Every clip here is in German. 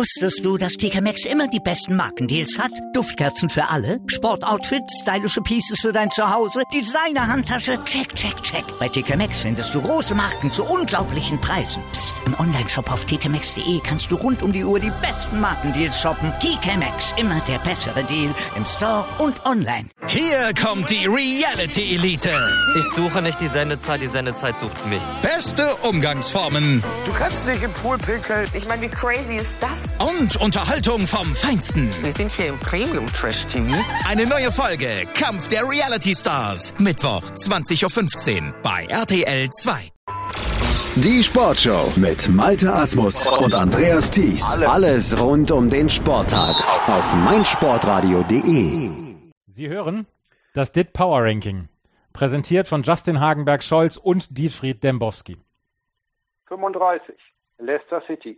Wusstest du, dass TK Maxx immer die besten Markendeals hat? Duftkerzen für alle, Sportoutfits, stylische Pieces für dein Zuhause, Designer-Handtasche, check, check, check. Bei TK Maxx findest du große Marken zu unglaublichen Preisen. Psst. Im Onlineshop auf tkmaxx.de kannst du rund um die Uhr die besten Markendeals shoppen. TK Maxx, immer der bessere Deal im Store und online. Hier kommt die Reality Elite. Ich suche nicht die Sendezeit sucht mich. Beste Umgangsformen. Du kannst nicht im Pool pinkeln. Ich meine, wie crazy ist das? Und Unterhaltung vom Feinsten. Wir sind hier im Premium-Trash-TV. Eine neue Folge Kampf der Reality Stars. Mittwoch, 20.15 Uhr bei RTL 2. Die Sportshow mit Malte Asmus und Andreas Thies. Alles rund um den Sporttag auf meinsportradio.de. Sie hören das DIT Power Ranking. Präsentiert von Justin Hagenberg-Scholz und Dietfried Dembowski. 35. Leicester City.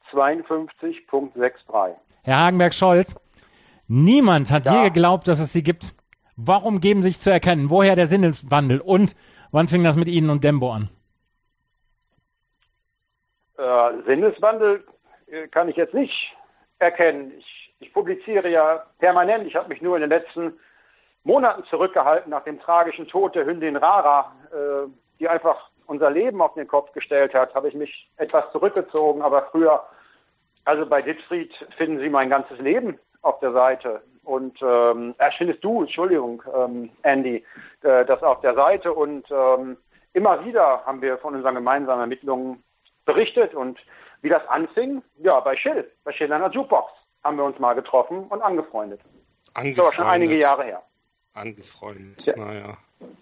52,63. Herr Hagenberg-Scholz, niemand hat je geglaubt, dass es sie gibt. Warum geben Sie sich zu erkennen? Woher der Sinneswandel? Und wann fing das mit Ihnen und Dembo an? Sinneswandel kann ich jetzt nicht erkennen. Ich publiziere ja permanent. Ich habe mich nur in den letzten Monaten zurückgehalten nach dem tragischen Tod der Hündin Rara, die einfach unser Leben auf den Kopf gestellt hat, habe ich mich etwas zurückgezogen. Aber früher, also bei Dietfried finden Sie mein ganzes Leben auf der Seite. Und findest du, Entschuldigung, Andy, das auf der Seite. Und immer wieder haben wir von unseren gemeinsamen Ermittlungen berichtet. Und wie das anfing, ja, bei Schill an der Jukebox haben wir uns mal getroffen und angefreundet. Das ist aber schon einige Jahre her. Angefreundet, ja. Naja.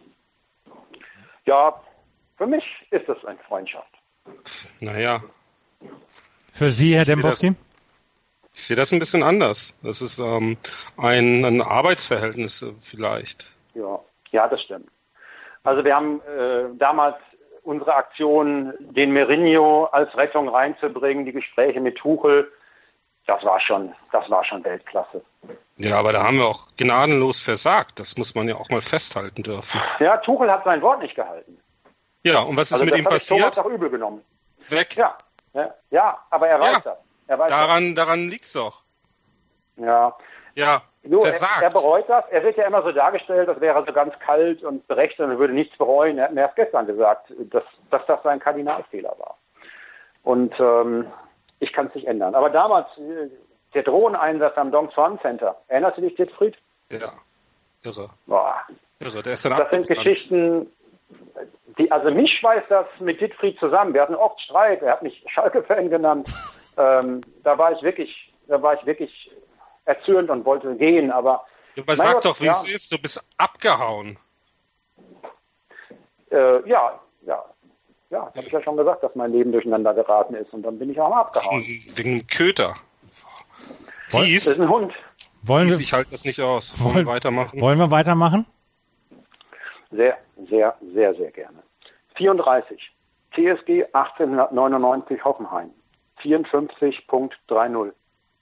Ja, für mich ist das eine Freundschaft. Naja. Für Sie, Herr Dembowski? Ich sehe das ein bisschen anders. Das ist ein Arbeitsverhältnis vielleicht. Ja, das stimmt. Also wir haben damals unsere Aktion, den Mourinho als Rettung reinzubringen, die Gespräche mit Tuchel, das war schon Weltklasse. Ja, aber da haben wir auch gnadenlos versagt. Das muss man ja auch mal festhalten dürfen. Ja, Tuchel hat sein Wort nicht gehalten. Ja, und was ist mit ihm passiert? Thomas auch übel genommen. Weg. Ja, aber er weiß das. Daran liegt's doch. Ja. Ja, nur versagt. Er bereut das. Er wird ja immer so dargestellt, als wäre er so ganz kalt und berechnet und er würde nichts bereuen. Er hat mir erst gestern gesagt, dass das sein Kardinalfehler war. Und ich kann es nicht ändern. Aber damals, der Drohneneinsatz am Dong Suan Center, erinnerst du dich, Dietfried? Ja, irre. Boah. Irre, der ist dann das sind Geschichten, also mich schweißt das mit Dietfried zusammen. Wir hatten oft Streit, er hat mich Schalke-Fan genannt. Da war ich wirklich erzürnt und wollte gehen, aber... Sag doch, wie es ist, du bist abgehauen. Ja, das habe ich ja schon gesagt, dass mein Leben durcheinander geraten ist und dann bin ich auch mal abgehauen. Wegen einem Köter. Das ist ein Hund. Ich halte das nicht aus. Wollen wir weitermachen? Wollen wir weitermachen? Sehr, sehr, sehr, sehr gerne. 34. TSG 1899 Hoffenheim. 54,30.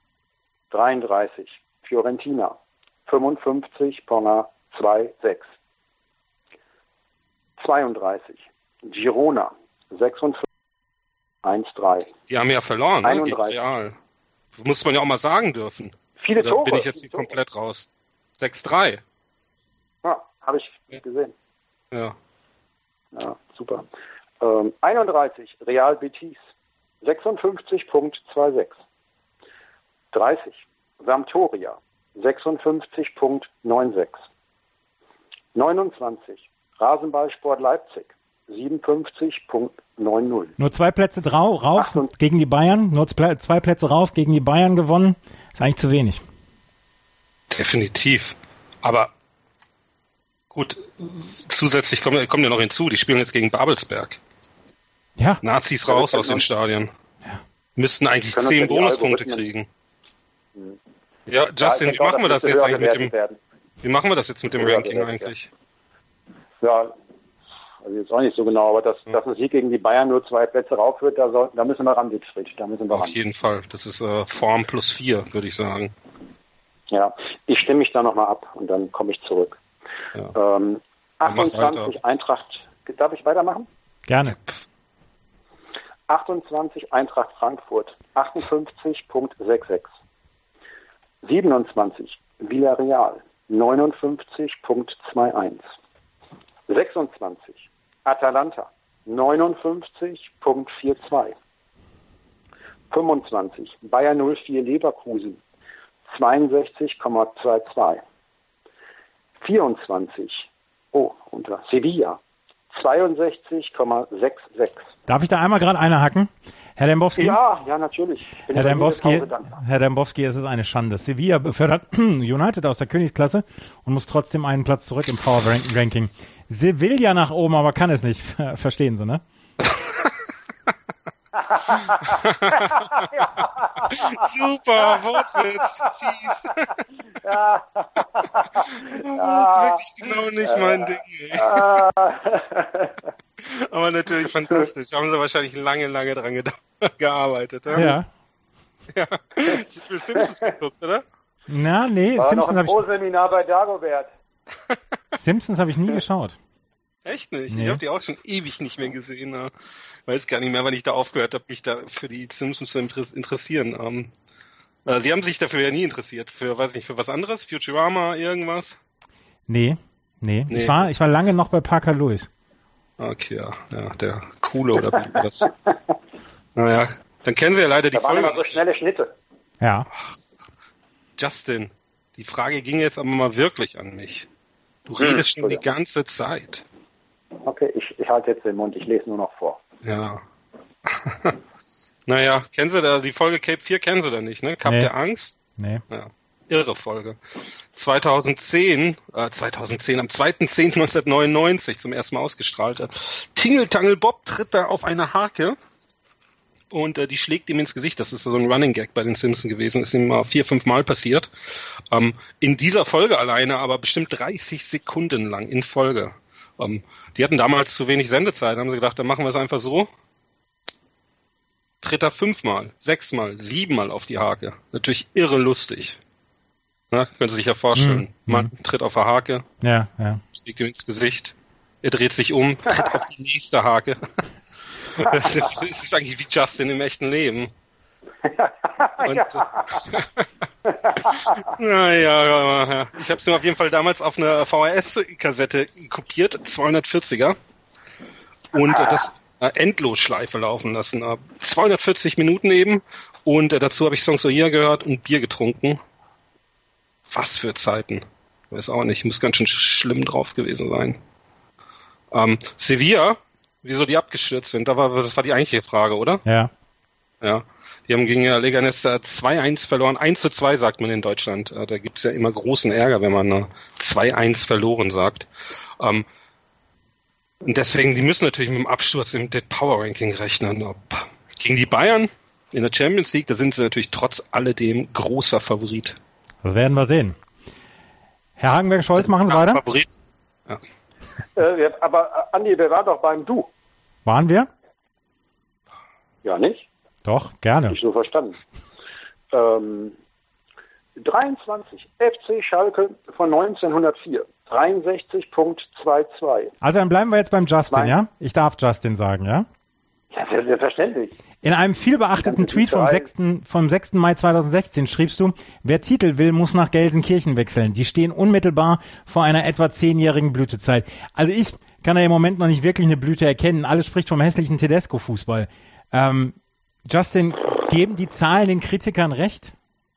33. Fiorentina. 55,26. 32. Girona. 56,13. Die haben ja verloren, 31. Gegen Real. Das muss man ja auch mal sagen dürfen. Viele Tore. Da bin ich jetzt komplett raus. 6-3. Ja, habe ich gesehen. Ja. Ja, super. 31. Real Betis. 56,26. 30. Sampdoria. 56,96. 29. Rasenballsport Leipzig. 57,90. Nur 2 Plätze rauf gegen die Bayern. Nur 2 Plätze rauf gegen die Bayern gewonnen. Ist eigentlich zu wenig. Definitiv. Aber gut, zusätzlich kommt ja noch hinzu, die spielen jetzt gegen Babelsberg. Ja. Nazis raus aus den Stadien. Ja. Müssten eigentlich 10 Bonuspunkte kriegen. Ja, Justin, wie machen wir das jetzt eigentlich mit dem Ranking eigentlich? Ja, also jetzt auch nicht so genau, aber dass ein Sieg gegen die Bayern nur 2 Plätze raufführt, da müssen wir ran, Dietfried. Auf jeden Fall. Das ist Form plus 4, würde ich sagen. Ja, ich stimme mich da nochmal ab und dann komme ich zurück. Ja. 28 Eintracht. Darf ich weitermachen? Gerne. 28 Eintracht Frankfurt, 58,66. 27 Villarreal, 59,21. 26 Atalanta, 59,42. 25 Bayer 04 Leverkusen, 62,22. 24 unter Sevilla, 62,66. Darf ich da einmal gerade eine hacken? Herr Dembowski? Ja, natürlich. Herr Dembowski, es ist eine Schande. Sevilla befördert United aus der Königsklasse und muss trotzdem einen Platz zurück im Power Ranking. Sevilla nach oben, aber kann es nicht. Verstehen Sie, ne? Super, Wortwitz, fies. Das ist wirklich genau nicht mein Ding. Aber natürlich fantastisch. Haben Sie wahrscheinlich lange dran gearbeitet. Ja. Ich habe Simpsons geguckt, oder? Na, nee. War Simpsons noch ein Pro-Seminar bei Dagobert. Simpsons habe ich nie geschaut. Echt nicht? Nee. Ich habe die auch schon ewig nicht mehr gesehen. Weiß gar nicht mehr, wann ich da aufgehört habe, mich da für die Simpsons zu interessieren. Sie haben sich dafür ja nie interessiert. Für was anderes? Futurama, irgendwas? Nee. Ich war lange noch bei Parker Lewis. Okay, ja, der Coole oder wie das. Naja, dann kennen Sie ja leider die Folge. Da waren immer so schnelle Schnitte. Ja. Justin, die Frage ging jetzt aber mal wirklich an mich. Du redest schon die ganze Zeit. Okay, ich halte jetzt den Mund, ich lese nur noch vor. Ja. Naja, kennen Sie da die Folge Cape 4, kennen Sie da nicht, ne? Cup der Angst? Nee. Ja. Irre Folge. 2010, am 2.10.1999 zum ersten Mal ausgestrahlt. Tingeltangel Bob tritt da auf eine Hake und die schlägt ihm ins Gesicht. Das ist so ein Running Gag bei den Simpsons gewesen. Ist ihm 4-5 Mal passiert. In dieser Folge alleine aber bestimmt 30 Sekunden lang in Folge. Die hatten damals zu wenig Sendezeit. Haben sie gedacht, dann machen wir es einfach so. Tritt er 5-mal, 6-mal, 7-mal auf die Hake. Natürlich irre lustig. Na, können Sie sich ja vorstellen. Man tritt auf eine Hake. Ja. Schlägt ihm ins Gesicht. Er dreht sich um, tritt auf die nächste Hake. Das ist eigentlich wie Justin im echten Leben. Und, naja, ich habe es mir auf jeden Fall damals auf einer VHS-Kassette kopiert, 240er. Und das Endlosschleife laufen lassen. 240 Minuten eben. Und dazu habe ich Songs So Here gehört und Bier getrunken. Was für Zeiten. Weiß auch nicht, muss ganz schön schlimm drauf gewesen sein. Sevilla, wieso die abgestürzt sind, das war die eigentliche Frage, oder? Ja. Ja. Die haben gegen Leganés 2-1 verloren. 1-2 sagt man in Deutschland. Da gibt's ja immer großen Ärger, wenn man 2-1 verloren sagt. Und deswegen, die müssen natürlich mit dem Absturz im Dead Power Ranking rechnen. Gegen die Bayern in der Champions League, da sind sie natürlich trotz alledem großer Favorit. Das werden wir sehen. Herr Hagenberg-Scholz, machen Sie weiter? Favorit. Ja. Aber Andi, wir waren doch beim Du. Waren wir? Ja, nicht? Doch, gerne. Nicht so verstanden. 23 FC Schalke von 1904. 63,22. Also dann bleiben wir jetzt beim Justin, ja? Ich darf Justin sagen, ja? Ja, selbstverständlich. In einem vielbeachteten Tweet vom 6. Mai 2016 schriebst du, wer Titel will, muss nach Gelsenkirchen wechseln. Die stehen unmittelbar vor einer etwa 10-jährigen Blütezeit. Also ich kann da im Moment noch nicht wirklich eine Blüte erkennen. Alles spricht vom hässlichen Tedesco-Fußball. Justin, geben die Zahlen den Kritikern recht?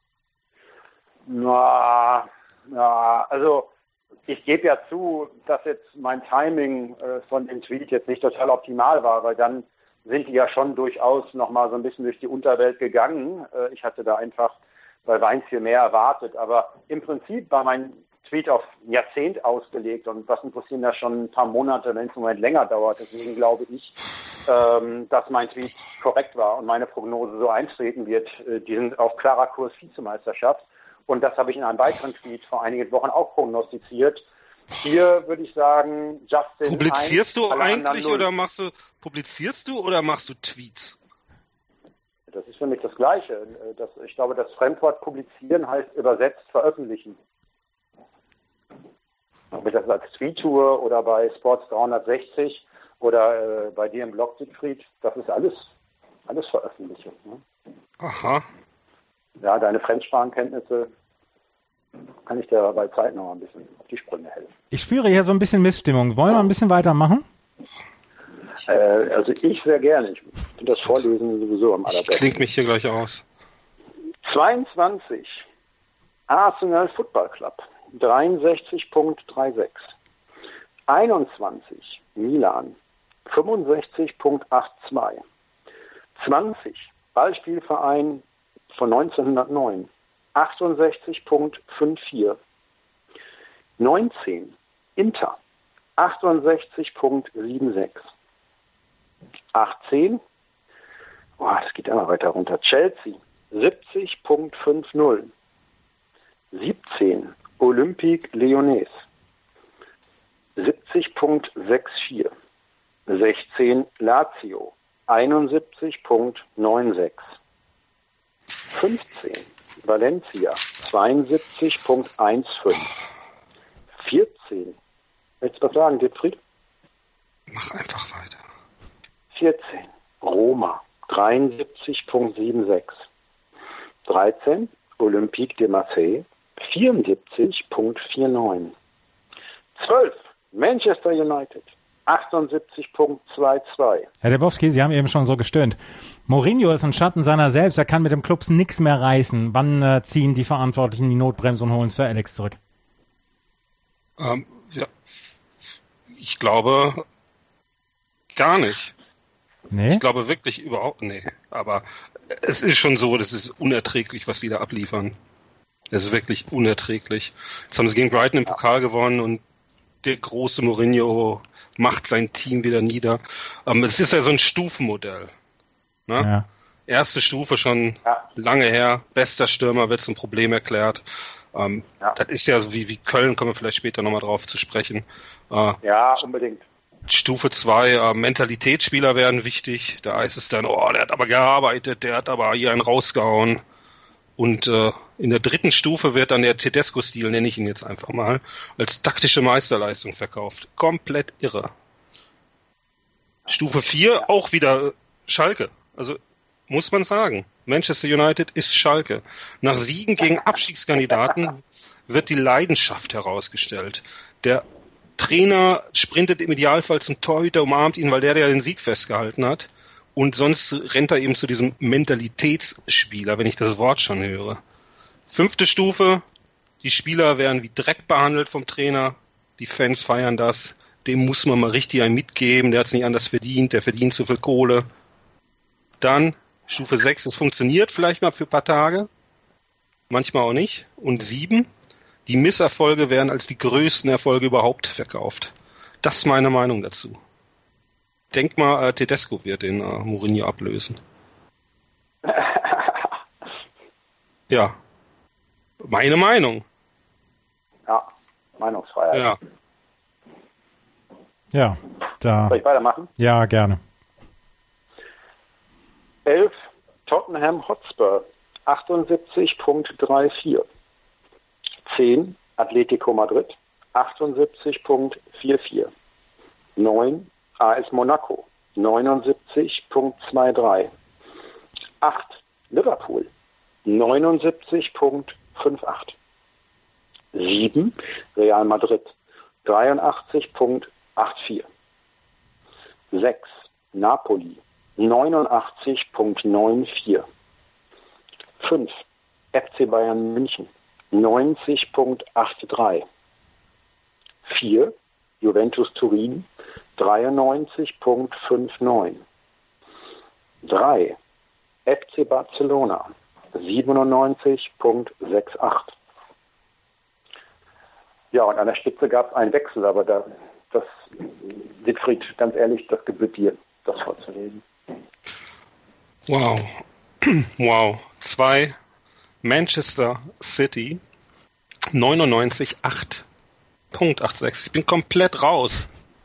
Also ich gebe ja zu, dass jetzt mein Timing von dem Tweet jetzt nicht total optimal war, weil dann sind die ja schon durchaus nochmal so ein bisschen durch die Unterwelt gegangen. Ich hatte da einfach bei Weins viel mehr erwartet, aber im Prinzip war mein Tweet auf ein Jahrzehnt ausgelegt und was interessieren da schon ein paar Monate, wenn es im Moment länger dauert. Deswegen glaube ich, dass mein Tweet korrekt war und meine Prognose so eintreten wird. Die sind auf klarer Kurs Vizemeisterschaft und das habe ich in einem weiteren Tweet vor einigen Wochen auch prognostiziert. Hier würde ich sagen, Justin. Publizierst du eigentlich oder machst du Tweets? Das ist für mich das Gleiche. Ich glaube, das Fremdwort publizieren heißt übersetzt veröffentlichen. Ob ich das als Tweet tue oder bei Sports 360 oder bei dir im Blog, Siegfried, das ist alles alles veröffentliche. Ne? Aha. Ja, deine Fremdsprachenkenntnisse kann ich dir bei Zeit noch ein bisschen auf die Sprünge helfen. Ich spüre hier so ein bisschen Missstimmung. Wollen wir ein bisschen weitermachen? Also ich sehr gerne. Ich finde das Vorlesen sowieso am allerbesten. Klingt mich hier gleich aus. 22. Arsenal Football Club 63.36. 21. Milan 65.82. 20. Ballspielverein von 1909 68.54. 19. Inter 68.76. 18. Das geht immer weiter runter. Chelsea 70.50. 17. Olympique Lyonnais 70.64. 16. Lazio 71.96. 15. Valencia 72.15. 14. Willst du was sagen, Dietfried? Mach einfach weiter. 14. Roma 73.76. 13. Olympique de Marseille 74.49. 12. Manchester United 78.22. Herr Debowski, Sie haben eben schon so gestöhnt. Mourinho ist ein Schatten seiner selbst. Er kann mit dem Clubs nichts mehr reißen. Wann ziehen die Verantwortlichen die Notbremse und holen Sir Alex zurück? Ja. Ich glaube gar nicht. Nee? Ich glaube wirklich überhaupt nicht. Aber es ist schon so, das ist unerträglich, was sie da abliefern. Es ist wirklich unerträglich. Jetzt haben sie gegen Brighton im Pokal gewonnen und der große Mourinho macht sein Team wieder nieder. Es ist ja so ein Stufenmodell. Ne? Ja. Erste Stufe schon lange her. Bester Stürmer wird zum Problem erklärt. Das ist ja so wie Köln, kommen wir vielleicht später nochmal drauf zu sprechen. Ja, unbedingt. Stufe 2, Mentalitätsspieler werden wichtig. Da heißt es dann, der hat aber gearbeitet, der hat aber hier einen rausgehauen. Und in der dritten Stufe wird dann der Tedesco-Stil, nenne ich ihn jetzt einfach mal, als taktische Meisterleistung verkauft. Komplett irre. Stufe 4, auch wieder Schalke. Also muss man sagen, Manchester United ist Schalke. Nach Siegen gegen Abstiegskandidaten wird die Leidenschaft herausgestellt. Der Trainer sprintet im Idealfall zum Torhüter, umarmt ihn, weil der den Sieg festgehalten hat. Und sonst rennt er eben zu diesem Mentalitätsspieler, wenn ich das Wort schon höre. 5. Stufe, die Spieler werden wie Dreck behandelt vom Trainer. Die Fans feiern das. Dem muss man mal richtig einen mitgeben. Der hat es nicht anders verdient. Der verdient zu viel Kohle. Dann Stufe 6, es funktioniert vielleicht mal für ein paar Tage. Manchmal auch nicht. Und 7, die Misserfolge werden als die größten Erfolge überhaupt verkauft. Das ist meine Meinung dazu. Denk mal, Tedesco wird den Mourinho ablösen. Ja. Meine Meinung. Ja, Meinungsfreiheit. Ja. Ja, da. Soll ich weitermachen? Ja, gerne. 11. Tottenham Hotspur 78.34. 10. Atletico Madrid 78.44. 9. AS Monaco 79.23. 8. Liverpool 79.58. 7. Real Madrid 83.84. 6. Napoli 89.94. 5. FC Bayern München 90.83. 4. Juventus Turin 93.59. 3. FC Barcelona 97.68. Ja, und an der Spitze gab es einen Wechsel, aber das, Siegfried, ganz ehrlich, das gebührt dir, das vorzulesen. Wow. Wow. 2. Manchester City 99.86. Ich bin komplett raus.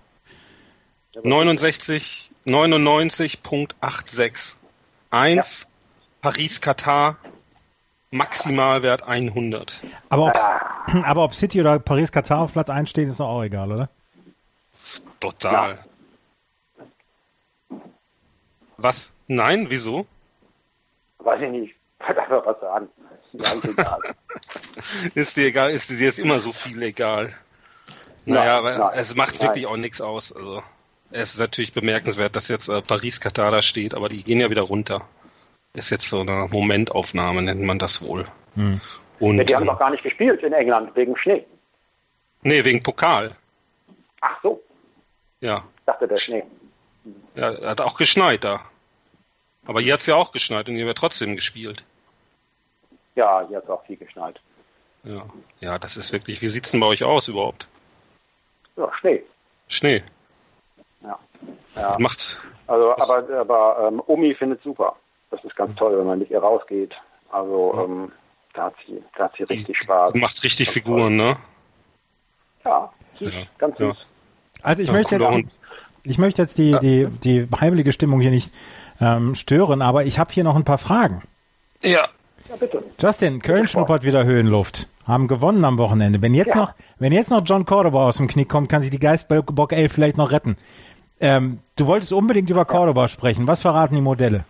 99.86. 1. Paris Katar Maximalwert 100. Aber ob City oder Paris Katar auf Platz 1 steht, ist doch auch egal, oder? Total. Was? Nein? Wieso? Weiß ich nicht. Ich wollte einfach was sagen. Ist mir eigentlich egal. Ist dir egal? Ist dir jetzt immer so viel egal? Naja, aber es macht wirklich auch nichts aus. Also es ist natürlich bemerkenswert, dass jetzt Paris-Katar da steht, aber die gehen ja wieder runter. Ist jetzt so eine Momentaufnahme, nennt man das wohl. Und, ja, die haben doch gar nicht gespielt in England, wegen Schnee. Nee, wegen Pokal. Ach so. Ja. Ich dachte, der Schnee. Ja, hat auch geschneit da. Aber hier hat es ja auch geschneit und hier wird trotzdem gespielt. Ja, hier hat es auch viel geschneit. Ja, das ist wirklich, wie sieht's denn bei euch aus überhaupt? Ja, Schnee. Schnee. Ja. Macht. Also, aber Omi findet super. Das ist ganz toll, wenn man mit ihr rausgeht. Also, da hat sie richtig Spaß. Die macht richtig Figuren, ne? Ja, süß, ganz süß. Also ich möchte jetzt die heimelige Stimmung hier nicht stören, aber ich habe hier noch ein paar Fragen. Ja. Ja, bitte. Justin, Köln schnuppert wieder Höhenluft. Haben gewonnen am Wochenende. Wenn jetzt noch John Cordoba aus dem Knick kommt, kann sich die Geistbock 11 vielleicht noch retten. Du wolltest unbedingt über Cordoba sprechen. Was verraten die Modelle?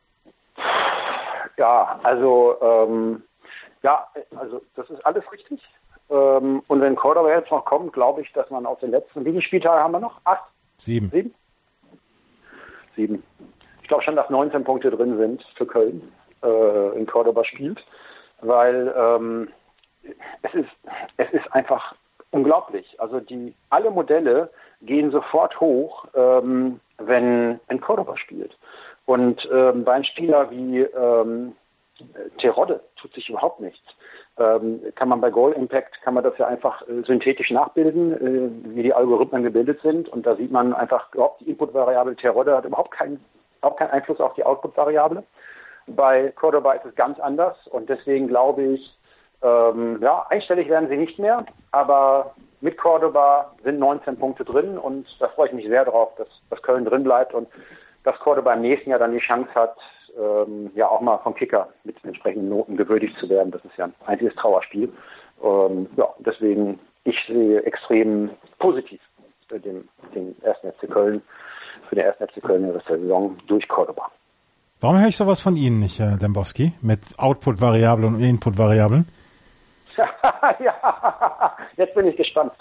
Ja, also das ist alles richtig. Und wenn Cordoba jetzt noch kommt, glaube ich, dass man auf den letzten, wie viele Spieltage haben wir noch? 8? 7. Ich glaube schon, dass 19 Punkte drin sind für Köln, in Cordoba spielt, weil es ist einfach unglaublich. Also alle Modelle gehen sofort hoch, wenn Cordoba spielt. Und bei einem Spieler wie Terodde tut sich überhaupt nichts. Kann man bei Goal Impact, kann man das ja einfach synthetisch nachbilden, wie die Algorithmen gebildet sind. Und da sieht man einfach, die Input-Variable Terodde hat überhaupt keinen Einfluss auf die Output-Variable. Bei Cordoba ist es ganz anders. Und deswegen glaube ich, einstellig werden sie nicht mehr. Aber mit Cordoba sind 19 Punkte drin. Und da freue ich mich sehr drauf, dass Köln drin bleibt und dass Cordoba im nächsten Jahr dann die Chance hat, auch mal vom Kicker mit entsprechenden Noten gewürdigt zu werden. Das ist ja ein einziges Trauerspiel. Deswegen, ich sehe extrem positiv den ersten FC Köln, für den ersten FC Köln in der Saison durch Cordoba. Warum höre ich sowas von Ihnen nicht, Herr Dembowski, mit Output-Variablen und Input-Variablen? Ja, jetzt bin ich gespannt.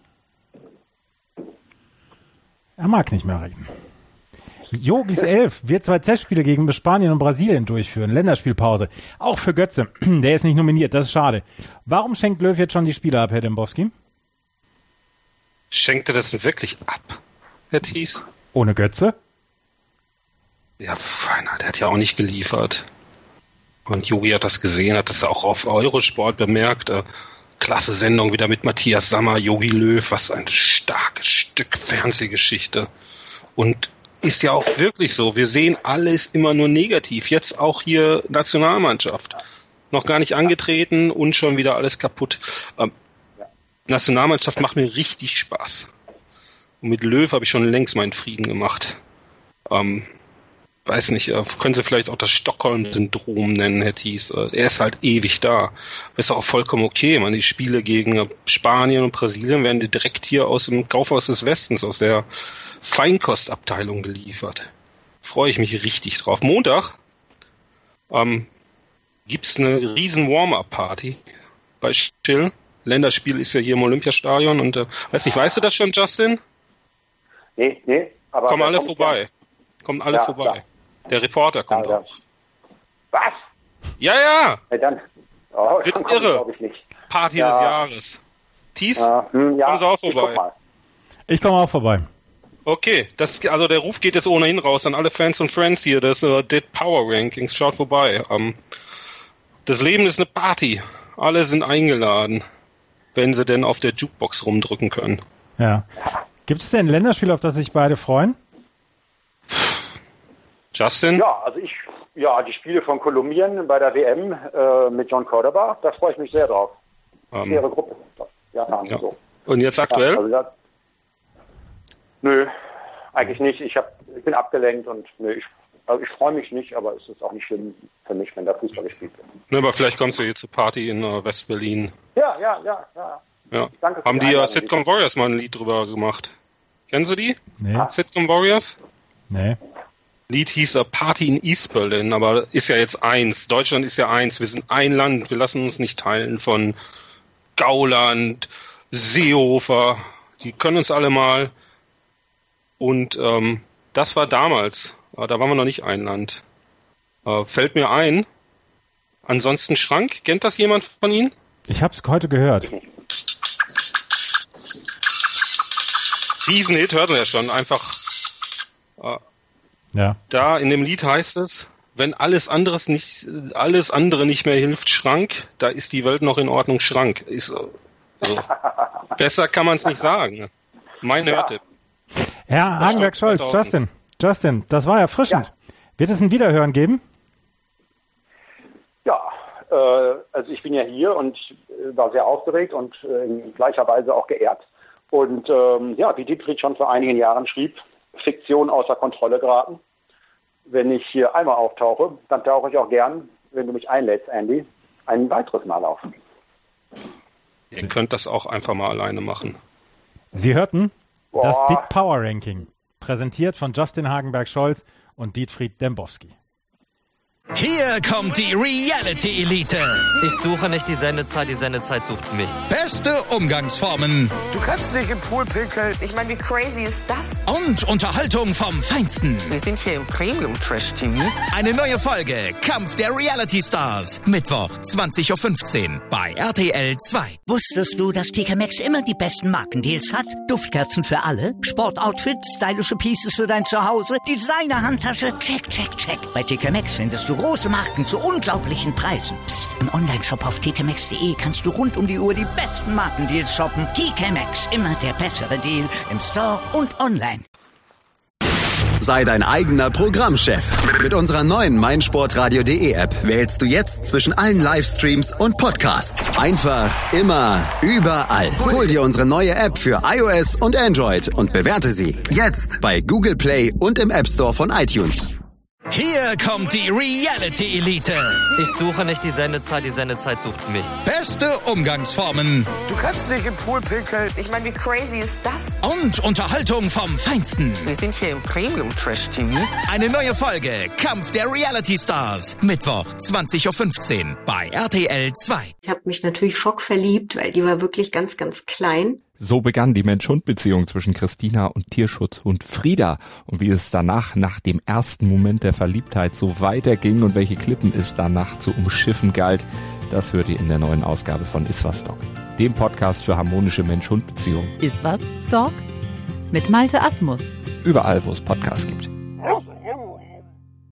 Er mag nicht mehr reden. Jogis 11 wird 2 Testspiele gegen Spanien und Brasilien durchführen. Länderspielpause. Auch für Götze. Der ist nicht nominiert. Das ist schade. Warum schenkt Löw jetzt schon die Spiele ab, Herr Dembowski? Schenkt er das denn wirklich ab, Herr Thies? Ohne Götze? Ja, der hat ja auch nicht geliefert. Und Jogi hat das gesehen, hat das auch auf Eurosport bemerkt. Klasse Sendung wieder mit Matthias Sammer, Jogi Löw. Was ein starkes Stück Fernsehgeschichte. Und ist ja auch wirklich so. Wir sehen alles immer nur negativ. Jetzt auch hier Nationalmannschaft. Noch gar nicht angetreten und schon wieder alles kaputt. Nationalmannschaft macht mir richtig Spaß. Und mit Löw habe ich schon längst meinen Frieden gemacht. Weiß nicht, können Sie vielleicht auch das Stockholm-Syndrom nennen, Herr Thies. Er ist halt ewig da. Ist auch vollkommen okay. Die Spiele gegen Spanien und Brasilien werden direkt hier aus dem Kaufhaus des Westens, aus der Feinkostabteilung geliefert. Freue ich mich richtig drauf. Montag gibt's eine riesen Warm-Up-Party bei Schill. Länderspiel ist ja hier im Olympiastadion und weißt du das schon, Justin? Nee, aber kommen alle vorbei. Kommen alle vorbei. Klar. Der Reporter kommt auch. Was? Ja. Dann, wird irre. Party des Jahres. Thies, kommen Sie auch vorbei? Ich komme auch vorbei. Okay, also der Ruf geht jetzt ohnehin raus an alle Fans und Friends hier, das Dead Power Rankings, schaut vorbei. Das Leben ist eine Party, alle sind eingeladen, wenn sie denn auf der Jukebox rumdrücken können. Ja. Gibt es denn ein Länderspiel, auf das sich beide freuen? Justin? Ja, also die Spiele von Kolumbien bei der WM mit John Cordoba, da freue ich mich sehr drauf. Schwere Gruppe. So. Und jetzt aktuell? Ja, nö, eigentlich nicht. Ich bin abgelenkt und ich freue mich nicht, aber es ist auch nicht schlimm für mich, wenn da Fußball gespielt wird. Ne, aber vielleicht kommst du hier zur Party in West-Berlin. Ja. Danke. Haben die Sitcom Warriors mal ein Lied drüber gemacht? Kennen Sie die? Nee. Sitcom Warriors? Nee. Lied hieß Party in East Berlin, aber ist ja jetzt eins. Deutschland ist ja eins. Wir sind ein Land. Wir lassen uns nicht teilen von Gauland, Seehofer. Die können uns alle mal. Und das war damals. Da waren wir noch nicht ein Land. Fällt mir ein. Ansonsten Schrank. Kennt das jemand von Ihnen? Ich habe es heute gehört. Riesenhit, hört man ja schon. Einfach da in dem Lied heißt es, wenn alles andere nicht mehr hilft, Schrank, da ist die Welt noch in Ordnung, Schrank. Besser kann man es nicht sagen. Mein Hörtipp. Herr Hagenberg-Scholz, Justin, das war erfrischend. Ja. Wird es ein Wiederhören geben? Ja, also ich bin ja hier und war sehr aufgeregt und in gleicher Weise auch geehrt. Und wie Dietfried schon vor einigen Jahren schrieb, Fiktion außer Kontrolle geraten. Wenn ich hier einmal auftauche, dann tauche ich auch gern, wenn du mich einlädst, Andy, ein weiteres Mal auf. Ihr könnt das auch einfach mal alleine machen. Sie hörten das Dick Power Ranking, präsentiert von Justin Hagenberg-Scholz und Dietfried Dembowski. Hier kommt die Reality Elite. Ich suche nicht die Sendezeit sucht mich. Beste Umgangsformen. Du kannst nicht im Pool pinkeln. Ich meine, wie crazy ist das? Und Unterhaltung vom Feinsten. Wir sind hier im Premium Trash TV. Eine neue Folge Kampf der Reality Stars. Mittwoch 20:15 Uhr bei RTL 2. Wusstest du, dass TK Maxx immer die besten Markendeals hat? Duftkerzen für alle, Sportoutfits, stylische Pieces für dein Zuhause, Designer-Handtasche, check, check, check. Bei TK Maxx findest du große Marken zu unglaublichen Preisen. Psst. Im Onlineshop auf tkmaxx.de kannst du rund um die Uhr die besten Markendeals shoppen. TK Maxx, immer der bessere Deal im Store und online. Sei dein eigener Programmchef. Mit unserer neuen meinsportradio.de App wählst du jetzt zwischen allen Livestreams und Podcasts. Einfach, immer, überall. Hol dir unsere neue App für iOS und Android und bewerte sie jetzt bei Google Play und im App Store von iTunes. Hier kommt die Reality Elite. Ich suche nicht die Sendezeit sucht mich. Beste Umgangsformen. Du kannst nicht im Pool pinkeln. Ich meine, wie crazy ist das? Und Unterhaltung vom Feinsten. Wir sind hier im Premium Trash TV. Eine neue Folge Kampf der Reality Stars. Mittwoch 20:15 Uhr bei RTL 2. Ich habe mich natürlich schockverliebt, weil die war wirklich ganz, ganz klein. So begann die Mensch-Hund-Beziehung zwischen Christina und Tierschutzhund Frieda. Und wie es danach, nach dem ersten Moment der Verliebtheit, so weiterging und welche Klippen es danach zu umschiffen galt, das hört ihr in der neuen Ausgabe von Iswas Dog, dem Podcast für harmonische Mensch-Hund-Beziehungen. Iswas Dog mit Malte Asmus. Überall, wo es Podcasts gibt.